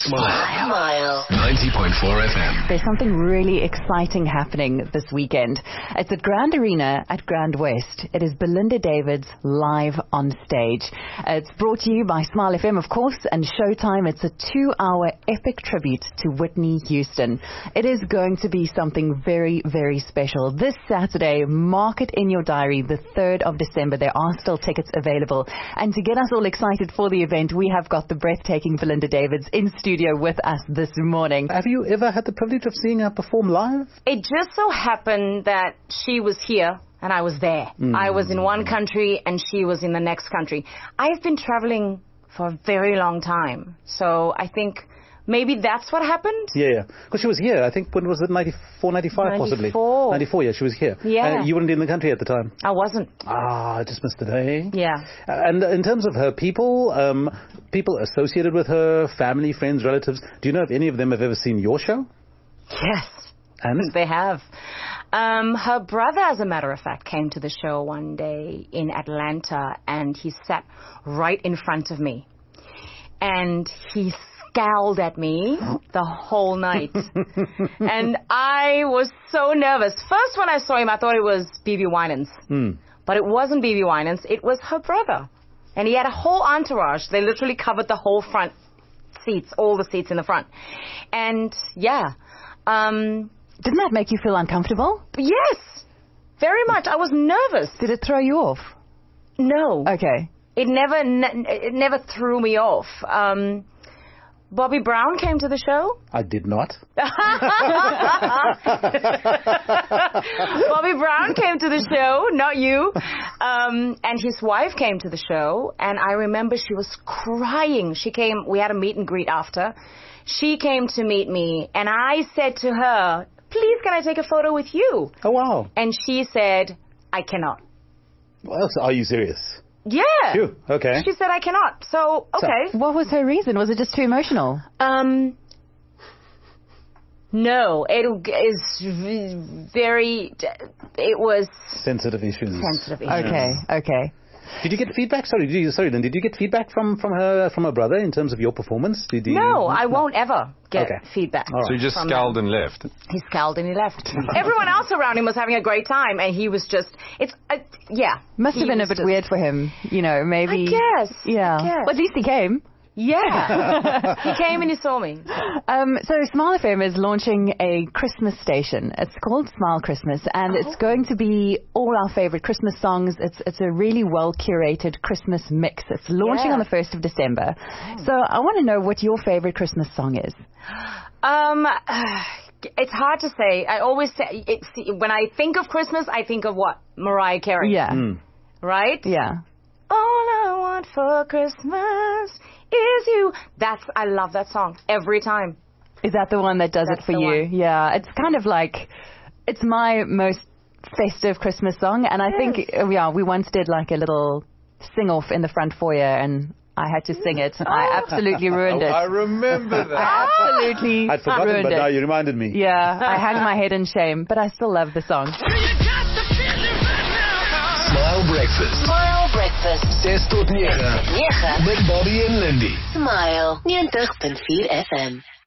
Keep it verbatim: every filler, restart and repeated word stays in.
Smile. Smile. ninety point four F M. There's something really exciting happening this weekend. It's at Grand Arena at Grand West. It is Belinda Davids live on stage. It's brought to you by Smile F M, of course, and Showtime. It's a two-hour epic tribute to Whitney Houston. It is going to be something very, very special. This Saturday, mark it in your diary, the third of December. There are still tickets available. And to get us all excited for the event, we have got the breathtaking Belinda Davids in studio with us this morning. Have you ever had the privilege of seeing her perform live? It just so happened that she was here and I was there. Mm. I was in one country and she was in the next country. I've been traveling for a very long time. So I think maybe that's what happened. Yeah, yeah. Because she was here, I think, when was it, ninety-four, ninety-five possibly? ninety-four. ninety-four, yeah, she was here. Yeah. Uh, you weren't in the country at the time? I wasn't. Ah, I just missed it, eh? Yeah. Uh, and in terms of her people, um, people associated with her, family, friends, relatives, do you know if any of them have ever seen your show? Yes. And? They have. Um, her brother, as a matter of fact, came to the show one day in Atlanta and he sat right in front of me. And he scowled at me the whole night. And I was so nervous. First, when I saw him, I thought it was B B Winans. Mm. But it wasn't B B Winans. It was her brother. And he had a whole entourage. They literally covered the whole front seats, all the seats in the front. And, yeah. Um, Didn't that make you feel uncomfortable? Yes. Very much. I was nervous. Did it throw you off? No. Okay. It never, ne- it never threw me off. Um, Bobby Brown came to the show. I did not. Bobby Brown came to the show, not you. Um, and his wife came to the show. And I remember she was crying. She came, we had a meet and greet after. She came to meet me. And I said to her, please, can I take a photo with you? Oh, wow. And she said, I cannot. Well, are you serious? Yeah. Phew. Okay. She said I cannot. So, okay. So, what was her reason? Was it just too emotional? Um, no, it is very, it was... Sensitive issues. Sensitive issues. Okay, okay. Did you get feedback? Sorry, did you, sorry, then did you get feedback from, from her from her brother in terms of your performance? Did you, no, I no. won't ever get okay. feedback. Right. So you just scowled them. and left? He scowled and he left. Everyone else around him was having a great time, and he was just, it's, uh, yeah. Must have been a bit just, weird for him, you know, maybe. I guess. Yeah. I guess. Well, at least he came. Yeah. He came and he saw me. Um, so Smile F M is launching a Christmas station. It's called Smile Christmas, and oh. it's going to be all our favorite Christmas songs. It's it's a really well-curated Christmas mix. It's launching yeah. on the first of December. Oh. So I want to know what your favorite Christmas song is. Um... Uh, It's hard to say. I always say, it's, when I think of Christmas, I think of what? Mariah Carey. Yeah. Mm. Right? Yeah. All I want for Christmas is you. That's, I love that song every time. Is that the one that does That's it for the you? One. Yeah. It's kind of like, it's my most festive Christmas song. And I yes. think, yeah, we once did like a little sing-off in the front foyer, and I had to sing it. Oh. I absolutely ruined it. I remember that. I absolutely I'd forgotten, ruined but it. now you reminded me. Yeah, I hang my head in shame, but I still love the song. Smile Breakfast. Smile Breakfast. ses tot nege. nege. Met Bobby en Lindy. Smile ninety point four F M.